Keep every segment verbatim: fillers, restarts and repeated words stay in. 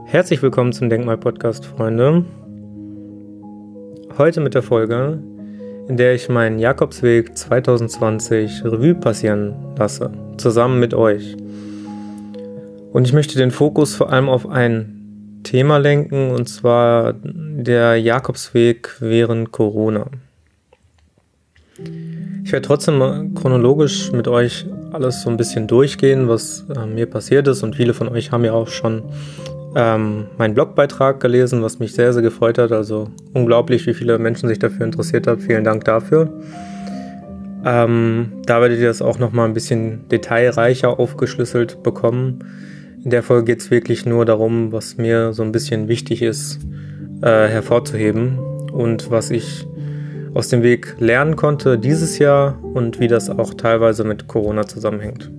Herzlich willkommen zum Denkmal-Podcast, Freunde. Heute mit der Folge, in der ich meinen Jakobsweg zwanzig zwanzig Revue passieren lasse, zusammen mit euch. Und ich möchte den Fokus vor allem auf ein Thema lenken, und zwar der Jakobsweg während Corona. Ich werde trotzdem chronologisch mit euch alles so ein bisschen durchgehen, was äh, mir passiert ist, und viele von euch haben ja auch schon ähm, meinen Blogbeitrag gelesen, was mich sehr, sehr gefreut hat. Also unglaublich, wie viele Menschen sich dafür interessiert haben. Vielen Dank dafür. Ähm, da werdet ihr das auch nochmal ein bisschen detailreicher aufgeschlüsselt bekommen. In der Folge geht es wirklich nur darum, was mir so ein bisschen wichtig ist, äh, hervorzuheben und was ich aus dem Weg lernen konnte dieses Jahr und wie das auch teilweise mit Corona zusammenhängt.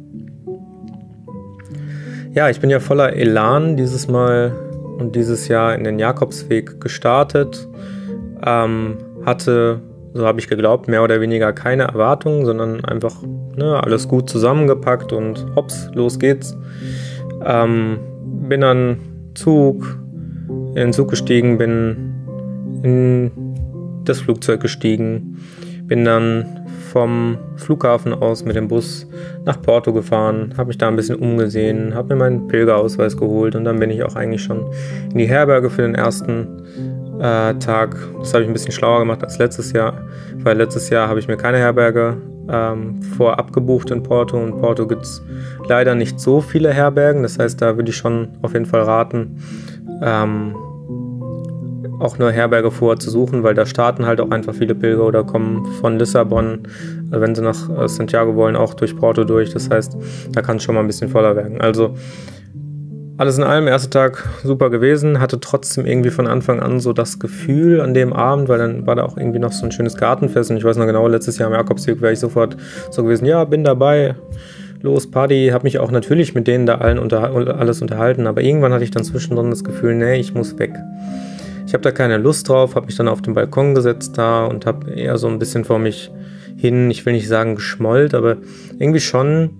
Ja, ich bin ja voller Elan dieses Mal und dieses Jahr in den Jakobsweg gestartet, ähm, hatte, so habe ich geglaubt, mehr oder weniger keine Erwartungen, sondern einfach ne, alles gut zusammengepackt und hops, los geht's. Ähm, bin dann Zug, in den Zug gestiegen, bin in das Flugzeug gestiegen, bin dann vom Flughafen aus mit dem Bus nach Porto gefahren, habe mich da ein bisschen umgesehen, habe mir meinen Pilgerausweis geholt und dann bin ich auch eigentlich schon in die Herberge für den ersten äh, Tag. Das habe ich ein bisschen schlauer gemacht als letztes Jahr, weil letztes Jahr habe ich mir keine Herberge ähm, vorab gebucht in Porto, und in Porto gibt es leider nicht so viele Herbergen, das heißt, da würde ich schon auf jeden Fall raten, ähm, auch eine Herberge vorher zu suchen, weil da starten halt auch einfach viele Pilger oder kommen von Lissabon, wenn sie nach Santiago wollen, auch durch Porto durch. Das heißt, da kann es schon mal ein bisschen voller werden. Also alles in allem, erster Tag super gewesen, hatte trotzdem irgendwie von Anfang an so das Gefühl an dem Abend, weil dann war da auch irgendwie noch so ein schönes Gartenfest und ich weiß noch genau, letztes Jahr am Jakobsweg wäre ich sofort so gewesen, ja, bin dabei, los, Party, habe mich auch natürlich mit denen da allen unter, alles unterhalten, aber irgendwann hatte ich dann zwischendrin das Gefühl, nee, ich muss weg. Ich habe da keine Lust drauf, habe mich dann auf den Balkon gesetzt da und habe eher so ein bisschen vor mich hin, ich will nicht sagen geschmollt, aber irgendwie schon,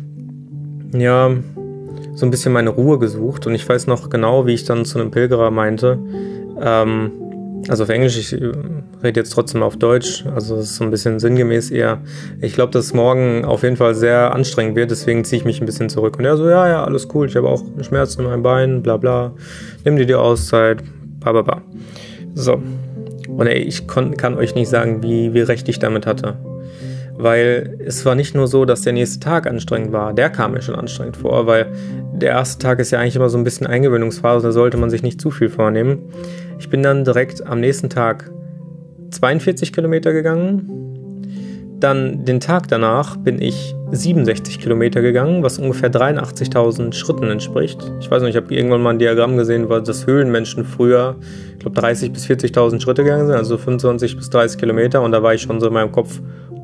ja, so ein bisschen meine Ruhe gesucht. Und ich weiß noch genau, wie ich dann zu einem Pilgerer meinte, ähm, also auf Englisch, ich rede jetzt trotzdem auf Deutsch, also es ist so ein bisschen sinngemäß eher, ich glaube, dass morgen auf jeden Fall sehr anstrengend wird, deswegen ziehe ich mich ein bisschen zurück. Und er so, ja, ja, alles cool, ich habe auch Schmerzen in meinem Bein, bla bla, nimm dir die Auszeit, Bababa. So. Und ey, ich kon- kann euch nicht sagen, wie, wie recht ich damit hatte. Weil es war nicht nur so, dass der nächste Tag anstrengend war. Der kam mir schon anstrengend vor, weil der erste Tag ist ja eigentlich immer so ein bisschen Eingewöhnungsphase, da sollte man sich nicht zu viel vornehmen. Ich bin dann direkt am nächsten Tag zweiundvierzig Kilometer gegangen. Dann den Tag danach bin ich siebenundsechzig Kilometer gegangen, was ungefähr dreiundachtzigtausend Schritten entspricht. Ich weiß nicht, ich habe irgendwann mal ein Diagramm gesehen, weil das Höhlenmenschen früher, ich glaube, dreißigtausend bis vierzigtausend Schritte gegangen sind, also fünfundzwanzig bis dreißig Kilometer. Und da war ich schon so in meinem Kopf,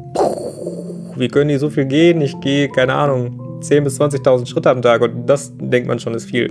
wie können die so viel gehen? Ich gehe, keine Ahnung, zehntausend bis zwanzigtausend Schritte am Tag, und das denkt man schon ist viel.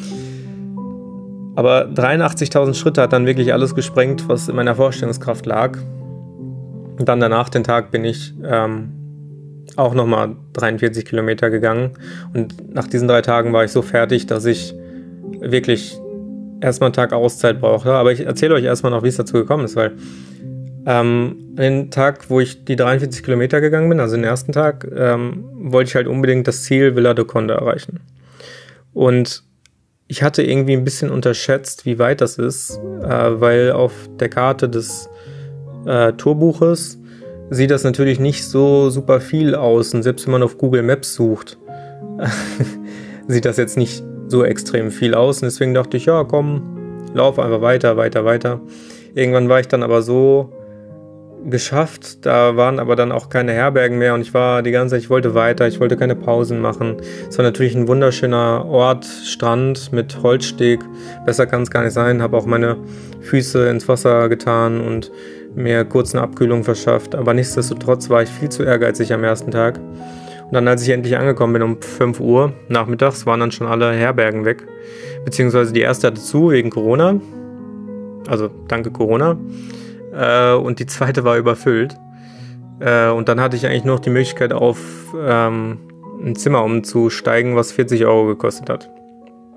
Aber dreiundachtzigtausend Schritte hat dann wirklich alles gesprengt, was in meiner Vorstellungskraft lag. Und dann danach, den Tag, bin ich ähm, auch nochmal dreiundvierzig Kilometer gegangen. Und nach diesen drei Tagen war ich so fertig, dass ich wirklich erstmal einen Tag Auszeit brauchte. Aber ich erzähle euch erstmal noch, wie es dazu gekommen ist, weil ähm, an den Tag, wo ich die dreiundvierzig Kilometer gegangen bin, also den ersten Tag, ähm, wollte ich halt unbedingt das Ziel Vila do Conde erreichen. Und ich hatte irgendwie ein bisschen unterschätzt, wie weit das ist, äh, weil auf der Karte des Äh, Tourbuches sieht das natürlich nicht so super viel aus, und selbst wenn man auf Google Maps sucht, sieht das jetzt nicht so extrem viel aus, und deswegen dachte ich, ja komm, lauf einfach weiter, weiter, weiter. Irgendwann war ich dann aber so geschafft, da waren aber dann auch keine Herbergen mehr, und ich war die ganze Zeit, ich wollte weiter, ich wollte keine Pausen machen. Es war natürlich ein wunderschöner Ort, Strand mit Holzsteg, besser kann es gar nicht sein, habe auch meine Füße ins Wasser getan und mir kurz eine Abkühlung verschafft, aber nichtsdestotrotz war ich viel zu ehrgeizig am ersten Tag. Und dann, als ich endlich angekommen bin um fünf Uhr nachmittags, waren dann schon alle Herbergen weg, beziehungsweise die erste hatte zu wegen Corona, also danke Corona, äh, und die zweite war überfüllt. Äh, und dann hatte ich eigentlich nur noch die Möglichkeit, auf ähm, ein Zimmer umzusteigen, was vierzig Euro gekostet hat.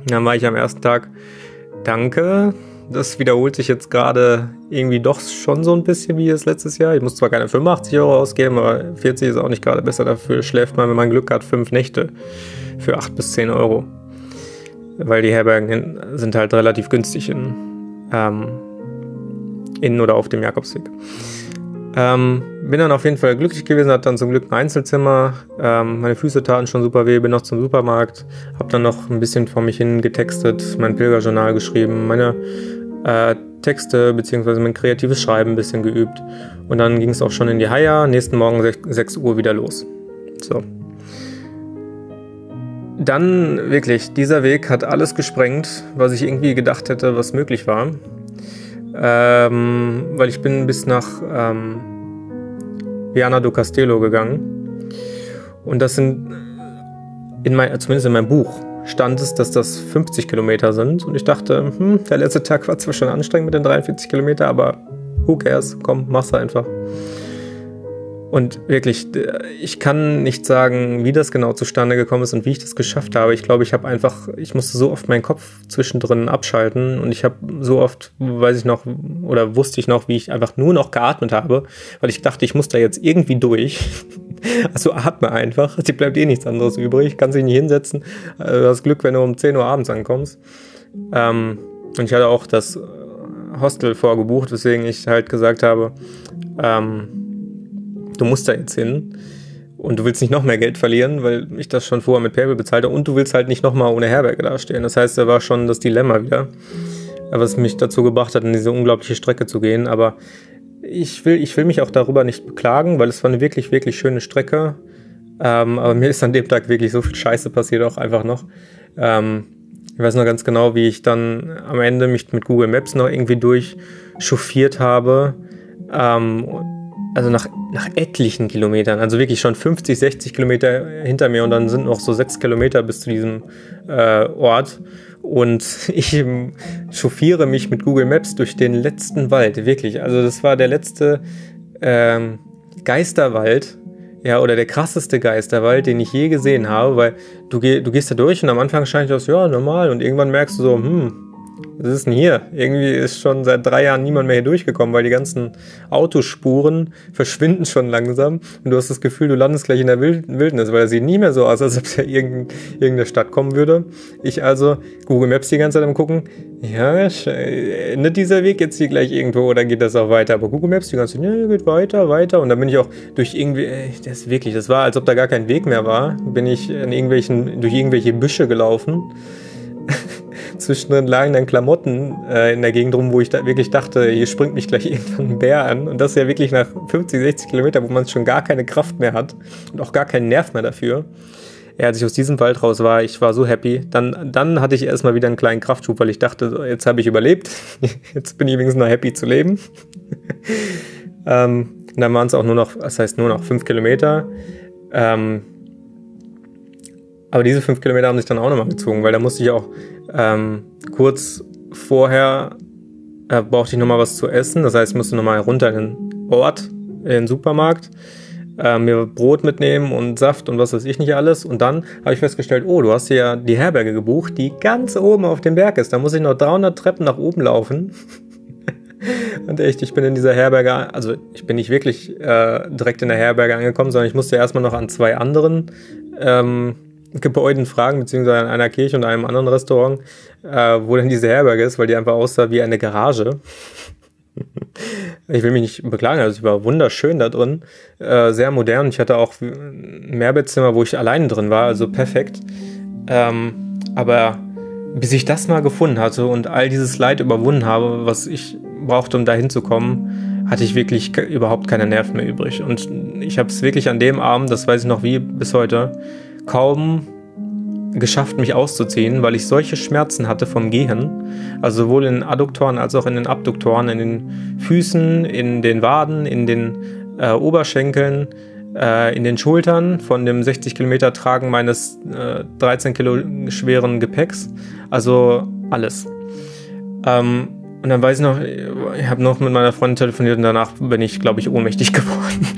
Dann war ich am ersten Tag, danke, das wiederholt sich jetzt gerade irgendwie doch schon so ein bisschen wie das letztes Jahr. Ich muss zwar keine fünfundachtzig Euro ausgeben, aber vierzig ist auch nicht gerade besser. Dafür schläft man, wenn man Glück hat, fünf Nächte für acht bis zehn Euro. Weil die Herbergen sind halt relativ günstig in, ähm, in oder auf dem Jakobsweg. Ähm, bin dann auf jeden Fall glücklich gewesen, hatte dann zum Glück ein Einzelzimmer, ähm, meine Füße taten schon super weh, bin noch zum Supermarkt, habe dann noch ein bisschen vor mich hin getextet, mein Pilgerjournal geschrieben, meine äh, Texte bzw. mein kreatives Schreiben ein bisschen geübt und dann ging es auch schon in die Haia, nächsten Morgen sechs Uhr wieder los. So. Dann wirklich, dieser Weg hat alles gesprengt, was ich irgendwie gedacht hätte, was möglich war. Ähm, weil ich bin bis nach ähm, Viana do Castelo gegangen und das sind, in mein, zumindest in meinem Buch stand es, dass das fünfzig Kilometer sind und ich dachte, hm, der letzte Tag war zwar schon anstrengend mit den dreiundvierzig Kilometer, aber who cares, komm, mach's einfach. Und wirklich, ich kann nicht sagen, wie das genau zustande gekommen ist und wie ich das geschafft habe. Ich glaube, ich habe einfach, ich musste so oft meinen Kopf zwischendrin abschalten und ich habe so oft, weiß ich noch, oder wusste ich noch, wie ich einfach nur noch geatmet habe, weil ich dachte, ich muss da jetzt irgendwie durch. Also atme einfach, dir bleibt eh nichts anderes übrig, kannst dich nicht hinsetzen. Du hast Glück, wenn du um zehn Uhr abends ankommst. Und ich hatte auch das Hostel vorgebucht, weswegen ich halt gesagt habe, ähm, du musst da jetzt hin und du willst nicht noch mehr Geld verlieren, weil ich das schon vorher mit PayPal bezahlte und du willst halt nicht nochmal ohne Herberge dastehen. Das heißt, da war schon das Dilemma wieder, was mich dazu gebracht hat, in diese unglaubliche Strecke zu gehen. Aber ich will, ich will mich auch darüber nicht beklagen, weil es war eine wirklich, wirklich schöne Strecke. Ähm, aber mir ist an dem Tag wirklich so viel Scheiße passiert auch einfach noch. Ähm, ich weiß noch ganz genau, wie ich dann am Ende mich mit Google Maps noch irgendwie durchchauffiert habe. Ähm, Also nach, nach etlichen Kilometern, also wirklich schon fünfzig, sechzig Kilometer hinter mir und dann sind noch so sechs Kilometer bis zu diesem äh, Ort und ich ähm, chauffiere mich mit Google Maps durch den letzten Wald, wirklich. Also das war der letzte ähm, Geisterwald, ja, oder der krasseste Geisterwald, den ich je gesehen habe, weil du, geh, du gehst da durch und am Anfang scheint das, ja, normal und irgendwann merkst du so, hm, was ist denn hier? Irgendwie ist schon seit drei Jahren niemand mehr hier durchgekommen, weil die ganzen Autospuren verschwinden schon langsam und du hast das Gefühl, du landest gleich in der Wildnis, weil es sieht nie mehr so aus, als ob es ja irgendein, irgendeine Stadt kommen würde. Ich also Google Maps die ganze Zeit am gucken, ja, endet dieser Weg jetzt hier gleich irgendwo oder geht das auch weiter? Aber Google Maps die ganze Zeit, ja, geht weiter, weiter und dann bin ich auch durch irgendwie, ey, das ist wirklich, das war, als ob da gar kein Weg mehr war, bin ich in irgendwelchen, durch irgendwelche Büsche gelaufen. Zwischendrin lagen dann Klamotten äh, in der Gegend rum, wo ich da wirklich dachte, hier springt mich gleich irgendwann ein Bär an. Und das ja wirklich nach fünfzig, sechzig Kilometern, wo man schon gar keine Kraft mehr hat und auch gar keinen Nerv mehr dafür. Ja, als ich aus diesem Wald raus war, ich war so happy. Dann, dann hatte ich erstmal wieder einen kleinen Kraftschub, weil ich dachte, jetzt habe ich überlebt. Jetzt bin ich übrigens noch happy zu leben. ähm, dann waren es auch nur noch, das heißt nur noch fünf Kilometer. Ähm, Aber diese fünf Kilometer haben sich dann auch nochmal gezogen, weil da musste ich auch ähm, kurz vorher, äh, brauchte ich nochmal was zu essen. Das heißt, ich musste nochmal runter in den Ort, in den Supermarkt, äh, mir Brot mitnehmen und Saft und was weiß ich nicht alles. Und dann habe ich festgestellt, oh, du hast dir ja die Herberge gebucht, die ganz oben auf dem Berg ist. Da muss ich noch dreihundert Treppen nach oben laufen. Und echt, ich bin in dieser Herberge, also ich bin nicht wirklich äh, direkt in der Herberge angekommen, sondern ich musste erstmal noch an zwei anderen ähm, Gebäuden fragen, beziehungsweise an einer Kirche und einem anderen Restaurant, äh, wo denn diese Herberge ist, weil die einfach aussah wie eine Garage. Ich will mich nicht beklagen, also es war wunderschön da drin, äh, sehr modern. Ich hatte auch ein Mehrbettzimmer, wo ich alleine drin war, also perfekt. Ähm, aber bis ich das mal gefunden hatte und all dieses Leid überwunden habe, was ich brauchte, um da hinzukommen, hatte ich wirklich ke- überhaupt keine Nerven mehr übrig. Und ich habe es wirklich an dem Abend, das weiß ich noch wie bis heute, kaum geschafft, mich auszuziehen, weil ich solche Schmerzen hatte vom Gehen, also sowohl in den Adduktoren als auch in den Abduktoren, in den Füßen, in den Waden, in den äh, Oberschenkeln, äh, in den Schultern von dem sechzig Kilometer Tragen meines äh, dreizehn Kilo schweren Gepäcks, also alles. Ähm, und dann weiß ich noch, ich habe noch mit meiner Freundin telefoniert und danach bin ich, glaube ich, ohnmächtig geworden.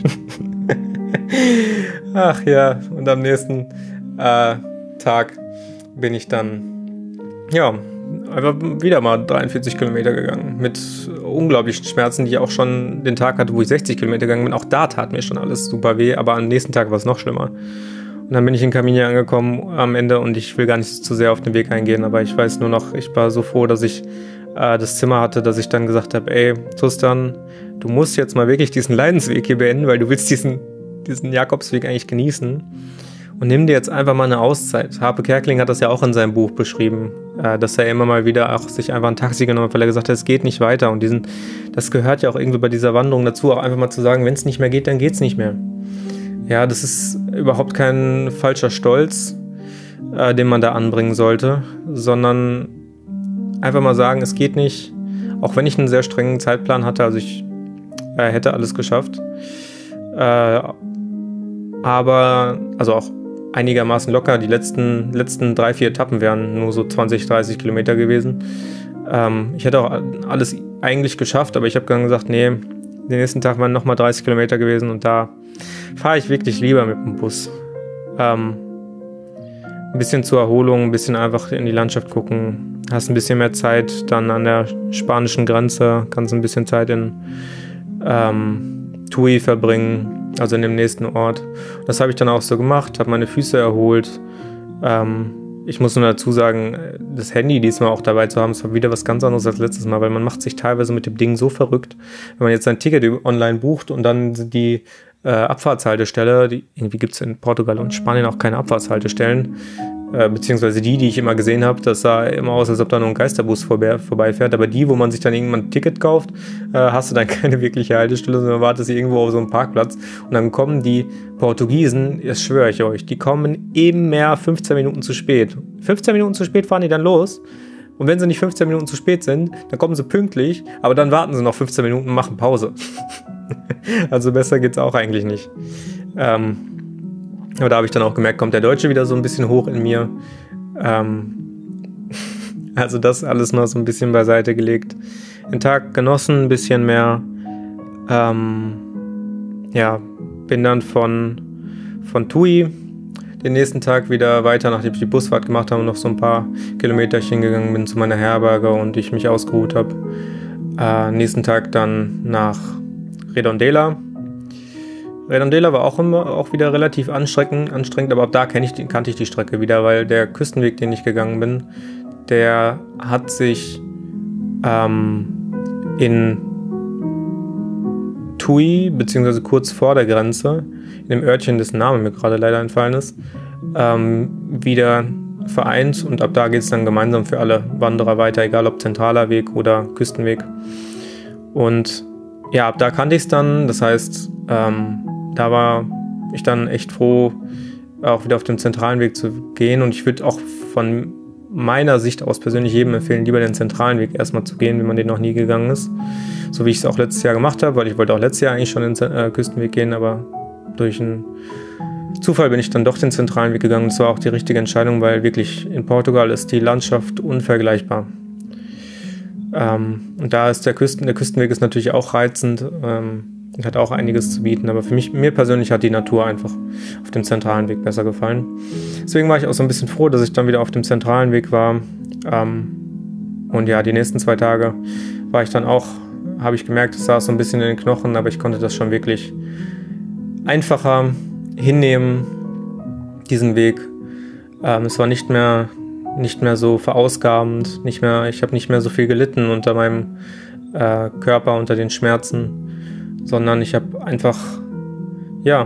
Ach ja, und am nächsten äh, Tag bin ich dann ja, einfach wieder mal dreiundvierzig Kilometer gegangen. Mit unglaublichen Schmerzen, die ich auch schon den Tag hatte, wo ich sechzig Kilometer gegangen bin. Auch da tat mir schon alles super weh, aber am nächsten Tag war es noch schlimmer. Und dann bin ich in Carminia angekommen am Ende und ich will gar nicht zu sehr auf den Weg eingehen, aber ich weiß nur noch, ich war so froh, dass ich äh, das Zimmer hatte, dass ich dann gesagt habe, ey, Tristan, du musst jetzt mal wirklich diesen Leidensweg hier beenden, weil du willst diesen, diesen Jakobsweg eigentlich genießen. Und nimm dir jetzt einfach mal eine Auszeit. Harpe Kerkeling hat das ja auch in seinem Buch beschrieben, äh, dass er immer mal wieder auch sich einfach ein Taxi genommen hat, weil er gesagt hat, es geht nicht weiter. Und diesen, das gehört ja auch irgendwie bei dieser Wanderung dazu, auch einfach mal zu sagen, wenn es nicht mehr geht, dann geht es nicht mehr. Ja, das ist überhaupt kein falscher Stolz, äh, den man da anbringen sollte, sondern einfach mal sagen, es geht nicht, auch wenn ich einen sehr strengen Zeitplan hatte, also ich äh, hätte alles geschafft, äh, aber, also auch einigermaßen locker, die letzten, letzten drei, vier Etappen wären nur so zwanzig, dreißig Kilometer gewesen. Ähm, ich hätte auch alles eigentlich geschafft, aber ich habe dann gesagt, nee, den nächsten Tag waren nochmal dreißig Kilometer gewesen und da fahre ich wirklich lieber mit dem Bus. Ähm, ein bisschen zur Erholung, ein bisschen einfach in die Landschaft gucken, hast ein bisschen mehr Zeit dann an der spanischen Grenze, kannst ein bisschen Zeit in ähm, Tui verbringen, also in dem nächsten Ort. Das habe ich dann auch so gemacht, habe meine Füße erholt. Ähm, ich muss nur dazu sagen, das Handy diesmal auch dabei zu haben, ist wieder was ganz anderes als letztes Mal, weil man macht sich teilweise mit dem Ding so verrückt, wenn man jetzt sein Ticket online bucht und dann die äh, Abfahrtshaltestelle, die, irgendwie gibt es in Portugal und Spanien auch keine Abfahrtshaltestellen, äh, beziehungsweise die, die ich immer gesehen habe, das sah immer aus, als ob da nur ein Geisterbus vorbei, vorbeifährt, aber die, wo man sich dann irgendwann ein Ticket kauft, äh, hast du dann keine wirkliche Haltestelle, sondern wartest irgendwo auf so einem Parkplatz und dann kommen die Portugiesen, das schwöre ich euch, die kommen eben mehr fünfzehn Minuten zu spät. fünfzehn Minuten zu spät fahren die dann los und wenn sie nicht fünfzehn Minuten zu spät sind, dann kommen sie pünktlich, aber dann warten sie noch fünfzehn Minuten und machen Pause. Also besser geht's auch eigentlich nicht. Ähm, aber da habe ich dann auch gemerkt, kommt der Deutsche wieder so ein bisschen hoch in mir. Ähm, also das alles mal so ein bisschen beiseite gelegt. Den Tag genossen, ein bisschen mehr. Ähm, ja, bin dann von, von Tui den nächsten Tag wieder weiter, nachdem ich die Busfahrt gemacht habe und noch so ein paar Kilometerchen gegangen bin zu meiner Herberge und ich mich ausgeruht habe. Äh, nächsten Tag dann nach Redondela. Redondela war auch immer auch wieder relativ anstrengend, anstrengend aber ab da kenn ich die, kannte ich die Strecke wieder, weil der Küstenweg, den ich gegangen bin, der hat sich ähm, in Tui, beziehungsweise kurz vor der Grenze, in dem Örtchen, dessen Name mir gerade leider entfallen ist, ähm, wieder vereint und ab da geht es dann gemeinsam für alle Wanderer weiter, egal ob zentraler Weg oder Küstenweg. Und ja, ab da kannte ich es dann, das heißt, ähm, da war ich dann echt froh, auch wieder auf dem zentralen Weg zu gehen und ich würde auch von meiner Sicht aus persönlich jedem empfehlen, lieber den zentralen Weg erstmal zu gehen, wenn man den noch nie gegangen ist, so wie ich es auch letztes Jahr gemacht habe, weil ich wollte auch letztes Jahr eigentlich schon den äh, Küstenweg gehen, aber durch einen Zufall bin ich dann doch den zentralen Weg gegangen und das war auch die richtige Entscheidung, weil wirklich in Portugal ist die Landschaft unvergleichbar. Ähm, und da ist der Küsten, der Küstenweg ist natürlich auch reizend ähm, und hat auch einiges zu bieten, aber für mich, mir persönlich hat die Natur einfach auf dem zentralen Weg besser gefallen. Deswegen war ich auch so ein bisschen froh, dass ich dann wieder auf dem zentralen Weg war. Ähm, und ja, die nächsten zwei Tage war ich dann auch, habe ich gemerkt, es saß so ein bisschen in den Knochen, aber ich konnte das schon wirklich einfacher hinnehmen, diesen Weg. Ähm, es war nicht mehr nicht mehr so verausgabend, nicht mehr, ich habe nicht mehr so viel gelitten unter meinem äh, Körper, unter den Schmerzen, sondern ich habe einfach, ja,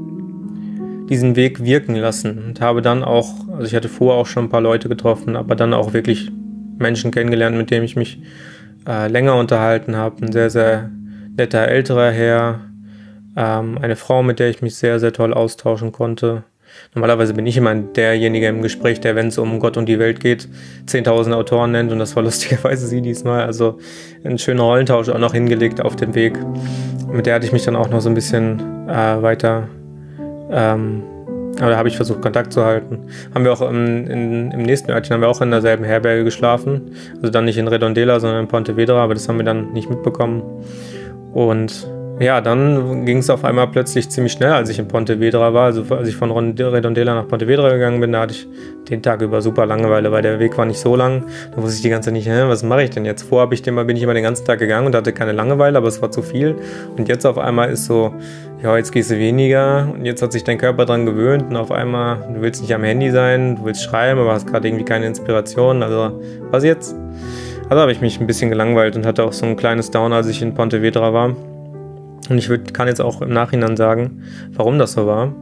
diesen Weg wirken lassen und habe dann auch, also ich hatte vorher auch schon ein paar Leute getroffen, aber dann auch wirklich Menschen kennengelernt, mit denen ich mich äh, länger unterhalten habe. Ein sehr, sehr netter älterer Herr, ähm, eine Frau, mit der ich mich sehr, sehr toll austauschen konnte. Normalerweise bin ich immer derjenige im Gespräch, der, wenn es um Gott und die Welt geht, zehntausend Autoren nennt und das war lustigerweise sie diesmal. Also einen schönen Rollentausch auch noch hingelegt auf dem Weg. Mit der hatte ich mich dann auch noch so ein bisschen äh, weiter, ähm, aber da habe ich versucht, Kontakt zu halten. Haben wir auch im, in, im nächsten Örtchen, haben wir auch in derselben Herberge geschlafen. Also dann nicht in Redondela, sondern in Pontevedra, aber das haben wir dann nicht mitbekommen. Und ja, dann ging es auf einmal plötzlich ziemlich schnell, als ich in Pontevedra war. Also als ich von Redondela nach Pontevedra gegangen bin, da hatte ich den Tag über super Langeweile, weil der Weg war nicht so lang. Da wusste ich die ganze Zeit nicht, hä, was mache ich denn jetzt? Vorher ich den, bin ich immer den ganzen Tag gegangen und hatte keine Langeweile, aber es war zu viel. Und jetzt auf einmal ist so, ja, jetzt gehst du weniger und jetzt hat sich dein Körper dran gewöhnt und auf einmal, du willst nicht am Handy sein, du willst schreiben, aber hast gerade irgendwie keine Inspiration. Also, was jetzt? Also habe ich mich ein bisschen gelangweilt und hatte auch so ein kleines Down, als ich in Pontevedra war. Und ich würd, kann jetzt auch im Nachhinein sagen, warum das so war.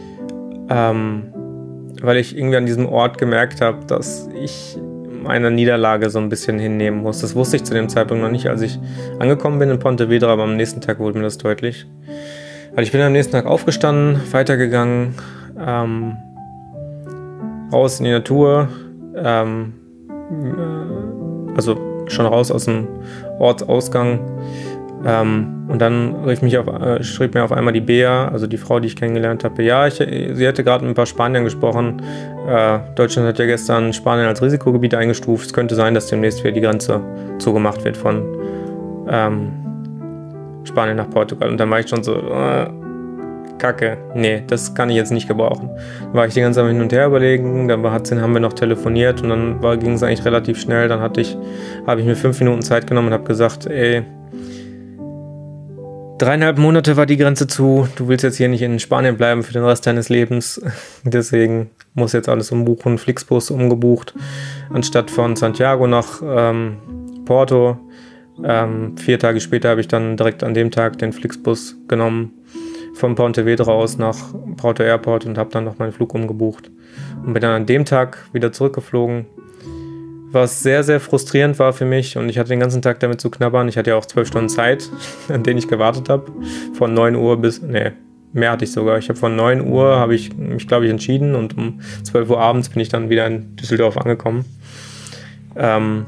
Ähm, weil ich irgendwie an diesem Ort gemerkt habe, dass ich meine Niederlage so ein bisschen hinnehmen muss. Das wusste ich zu dem Zeitpunkt noch nicht, als ich angekommen bin in Pontevedra, aber am nächsten Tag wurde mir das deutlich. Weil ich bin am nächsten Tag aufgestanden, weitergegangen, ähm, raus in die Natur, ähm, äh, also schon raus aus dem Ortsausgang. Ähm, und dann rief mich auf, äh, schrieb mir auf einmal die Bea, also die Frau, die ich kennengelernt habe, ja, ich, sie hätte gerade mit ein paar Spaniern gesprochen. Äh, Deutschland hat ja gestern Spanien als Risikogebiet eingestuft. Es könnte sein, dass demnächst wieder die Grenze zugemacht wird von ähm, Spanien nach Portugal. Und dann war ich schon so, äh, Kacke, nee, das kann ich jetzt nicht gebrauchen. Dann war ich die ganze Zeit hin und her überlegen, dann hat, haben wir noch telefoniert und dann war, ging es eigentlich relativ schnell. Dann hatte ich, habe ich mir fünf Minuten Zeit genommen und habe gesagt, ey, dreieinhalb Monate war die Grenze zu, du willst jetzt hier nicht in Spanien bleiben für den Rest deines Lebens, deswegen muss jetzt alles umbuchen, Flixbus umgebucht, anstatt von Santiago nach ähm, Porto. Ähm, vier Tage später habe ich dann direkt an dem Tag den Flixbus genommen, von Pontevedra aus nach Porto Airport und habe dann noch meinen Flug umgebucht und bin dann an dem Tag wieder zurückgeflogen. Was sehr, sehr frustrierend war für mich und ich hatte den ganzen Tag damit zu knabbern. Ich hatte ja auch zwölf Stunden Zeit, an denen ich gewartet habe. Von neun Uhr bis, nee, mehr hatte ich sogar. Ich habe von neun Uhr, habe ich mich, glaube ich, entschieden und um zwölf Uhr abends bin ich dann wieder in Düsseldorf angekommen. Ähm,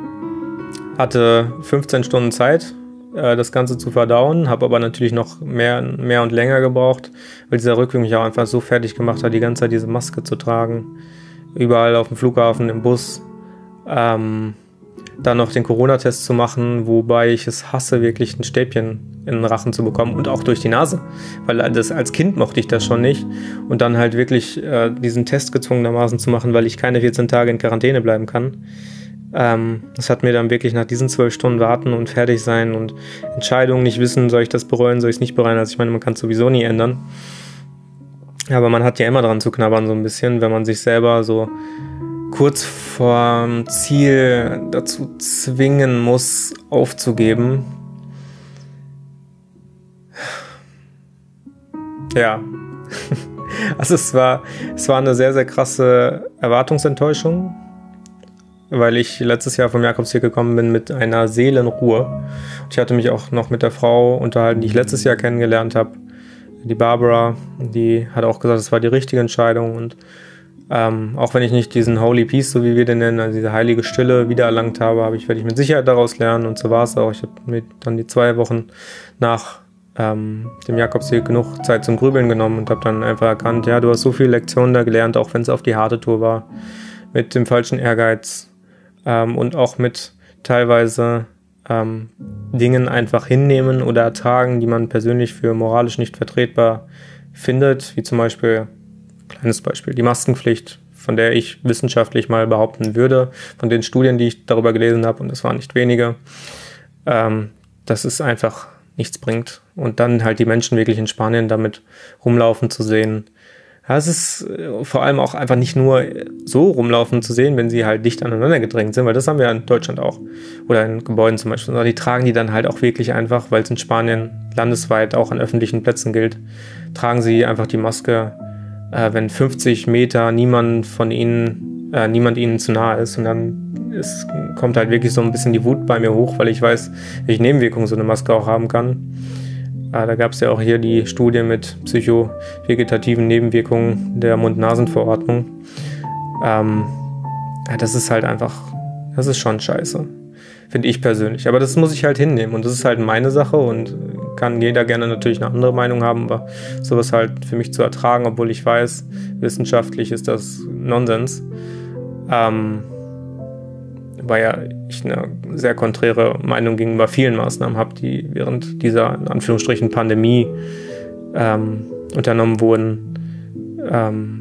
hatte fünfzehn Stunden Zeit, äh, das Ganze zu verdauen, habe aber natürlich noch mehr, mehr und länger gebraucht, weil dieser Rückweg mich auch einfach so fertig gemacht hat, die ganze Zeit diese Maske zu tragen. Überall auf dem Flughafen, im Bus. Ähm, dann noch den Corona-Test zu machen, wobei ich es hasse, wirklich ein Stäbchen in den Rachen zu bekommen und auch durch die Nase, weil das, als Kind mochte ich das schon nicht und dann halt wirklich äh, diesen Test gezwungenermaßen zu machen, weil ich keine vierzehn Tage in Quarantäne bleiben kann. Ähm, das hat mir dann wirklich nach diesen zwölf Stunden warten und fertig sein und Entscheidungen nicht wissen, soll ich das bereuen, soll ich es nicht bereuen, also ich meine, man kann es sowieso nie ändern, aber man hat ja immer dran zu knabbern so ein bisschen, wenn man sich selber so kurz vorm Ziel dazu zwingen muss, aufzugeben. Ja, also es war, es war eine sehr, sehr krasse Erwartungsenttäuschung, weil ich letztes Jahr vom Jakobsweg gekommen bin mit einer Seelenruhe. Ich hatte mich auch noch mit der Frau unterhalten, die ich letztes Jahr kennengelernt habe, die Barbara, die hat auch gesagt, es war die richtige Entscheidung und Ähm, auch wenn ich nicht diesen Holy Peace, so wie wir den nennen, also diese heilige Stille wiedererlangt habe, habe ich, werde ich mit Sicherheit daraus lernen und so war es auch. Ich habe mir dann die zwei Wochen nach ähm, dem Jakobsweg genug Zeit zum Grübeln genommen und habe dann einfach erkannt, ja, du hast so viele Lektionen da gelernt, auch wenn es auf die harte Tour war, mit dem falschen Ehrgeiz ähm, und auch mit teilweise ähm, Dingen einfach hinnehmen oder ertragen, die man persönlich für moralisch nicht vertretbar findet, wie zum Beispiel kleines Beispiel, die Maskenpflicht, von der ich wissenschaftlich mal behaupten würde, von den Studien, die ich darüber gelesen habe, und das waren nicht wenige, ähm, dass es einfach nichts bringt. Und dann halt die Menschen wirklich in Spanien damit rumlaufen zu sehen. Ja, es ist vor allem auch einfach nicht nur so rumlaufen zu sehen, wenn sie halt dicht aneinander gedrängt sind, weil das haben wir in Deutschland auch. Oder in Gebäuden zum Beispiel. Sondern die tragen die dann halt auch wirklich einfach, weil es in Spanien landesweit auch an öffentlichen Plätzen gilt, tragen sie einfach die Maske, äh, wenn fünfzig Meter niemand von ihnen, äh, niemand ihnen zu nahe ist. Und dann ist, kommt halt wirklich so ein bisschen die Wut bei mir hoch, weil ich weiß, welche Nebenwirkungen so eine Maske auch haben kann. Äh, da gab es ja auch hier die Studie mit psychovegetativen Nebenwirkungen der Mund-Nasen-Verordnung. Ähm, ja, das ist halt einfach, das ist schon scheiße. Finde ich persönlich. Aber das muss ich halt hinnehmen und das ist halt meine Sache und kann jeder gerne natürlich eine andere Meinung haben, aber sowas halt für mich zu ertragen, obwohl ich weiß, wissenschaftlich ist das Nonsens. Ähm, weil ja ich eine sehr konträre Meinung gegenüber vielen Maßnahmen habe, die während dieser, in Anführungsstrichen, Pandemie ähm, unternommen wurden. Ähm,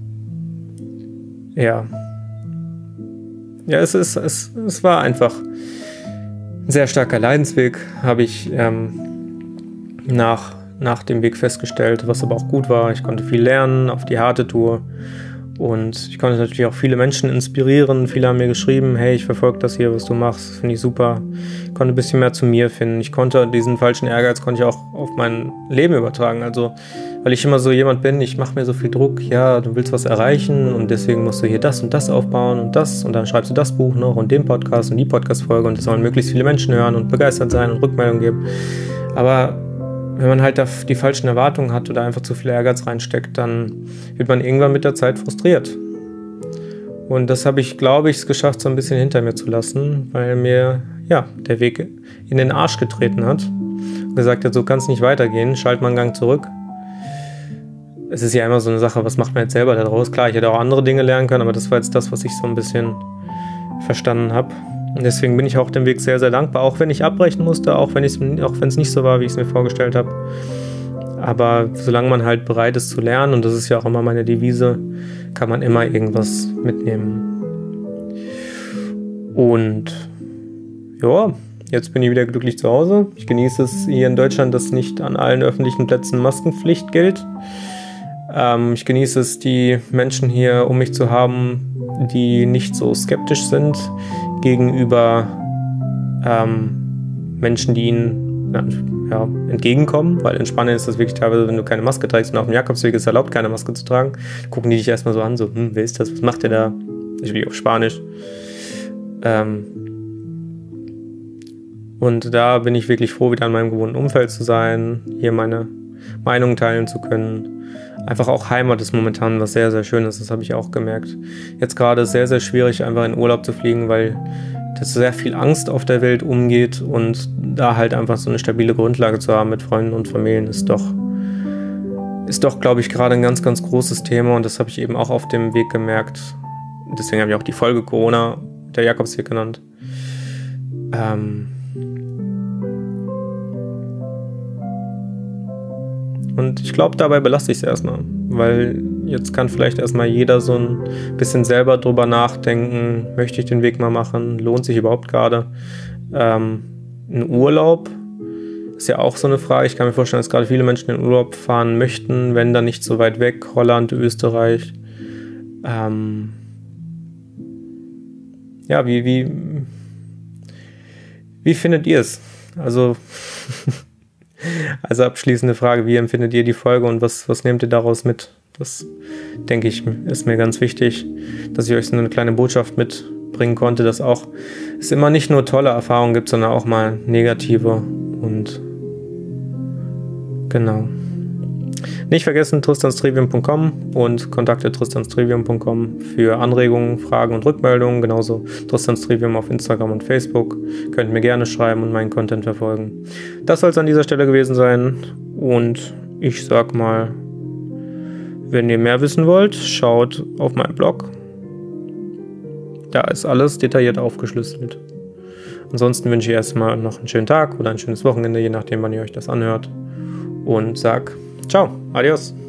ja. Ja, es ist, es, es war einfach ein sehr starker Leidensweg, habe ich ähm, nach, nach dem Weg festgestellt, was aber auch gut war. Ich konnte viel lernen auf die harte Tour. Und ich konnte natürlich auch viele Menschen inspirieren. Viele haben mir geschrieben, hey, ich verfolge das hier, was du machst, finde ich super. Ich konnte ein bisschen mehr zu mir finden. Ich konnte diesen falschen Ehrgeiz konnte ich auch auf mein Leben übertragen. Also, weil ich immer so jemand bin, ich mache mir so viel Druck, ja, du willst was erreichen und deswegen musst du hier das und das aufbauen und das und dann schreibst du das Buch noch und den Podcast und die Podcast-Folge und es sollen möglichst viele Menschen hören und begeistert sein und Rückmeldungen geben. Aber wenn man halt die falschen Erwartungen hat oder einfach zu viel Ehrgeiz reinsteckt, dann wird man irgendwann mit der Zeit frustriert. Und das habe ich, glaube ich, es geschafft, so ein bisschen hinter mir zu lassen, weil mir ja der Weg in den Arsch getreten hat und gesagt hat, so kann es nicht weitergehen, schalt mal einen Gang zurück. Es ist ja immer so eine Sache, was macht man jetzt selber daraus? Klar, ich hätte auch andere Dinge lernen können, aber das war jetzt das, was ich so ein bisschen verstanden habe. Und deswegen bin ich auch dem Weg sehr, sehr dankbar, auch wenn ich abbrechen musste, auch wenn auch wenn es nicht so war, wie ich es mir vorgestellt habe. Aber solange man halt bereit ist zu lernen, und das ist ja auch immer meine Devise, kann man immer irgendwas mitnehmen. Und ja, jetzt bin ich wieder glücklich zu Hause. Ich genieße es hier in Deutschland, dass nicht an allen öffentlichen Plätzen Maskenpflicht gilt. Ähm, ich genieße es, die Menschen hier um mich zu haben, die nicht so skeptisch sind gegenüber ähm, Menschen, die ihnen ja, ja, entgegenkommen, weil in Spanien ist das wirklich teilweise, wenn du keine Maske trägst und auf dem Jakobsweg ist erlaubt, keine Maske zu tragen, gucken die dich erstmal so an, so, hm, wer ist das, was macht der da? Ich will auf Spanisch. Ähm, und da bin ich wirklich froh, wieder in meinem gewohnten Umfeld zu sein, hier meine Meinung teilen zu können. Einfach auch Heimat ist momentan was sehr, sehr Schönes, das habe ich auch gemerkt. Jetzt gerade ist es sehr, sehr schwierig, einfach in Urlaub zu fliegen, weil das sehr viel Angst auf der Welt umgeht und da halt einfach so eine stabile Grundlage zu haben mit Freunden und Familien ist doch, ist doch, glaube ich, gerade ein ganz, ganz großes Thema und das habe ich eben auch auf dem Weg gemerkt. Deswegen habe ich auch die Folge Corona, der Jakobsweg genannt. Ähm, Und ich glaube, dabei belasse ich es erstmal, weil jetzt kann vielleicht erstmal jeder so ein bisschen selber drüber nachdenken, möchte ich den Weg mal machen, lohnt sich überhaupt gerade. Ähm, ein Urlaub ist ja auch so eine Frage, ich kann mir vorstellen, dass gerade viele Menschen in Urlaub fahren möchten, wenn dann nicht so weit weg, Holland, Österreich. Ähm, ja, wie, wie, wie findet ihr es? Also... Also abschließende Frage, wie empfindet ihr die Folge und was, was nehmt ihr daraus mit? Das, denke ich, ist mir ganz wichtig, dass ich euch so eine kleine Botschaft mitbringen konnte, dass auch es immer nicht nur tolle Erfahrungen gibt, sondern auch mal negative und genau. Nicht vergessen, tristanstrivium punkt com und kontakte tristanstrivium punkt com für Anregungen, Fragen und Rückmeldungen. Genauso Tristanstrivium auf Instagram und Facebook. Könnt mir gerne schreiben und meinen Content verfolgen. Das soll es an dieser Stelle gewesen sein. Und ich sag mal, wenn ihr mehr wissen wollt, schaut auf meinen Blog. Da ist alles detailliert aufgeschlüsselt. Ansonsten wünsche ich erstmal noch einen schönen Tag oder ein schönes Wochenende, je nachdem, wann ihr euch das anhört. Und sag ciao, adios.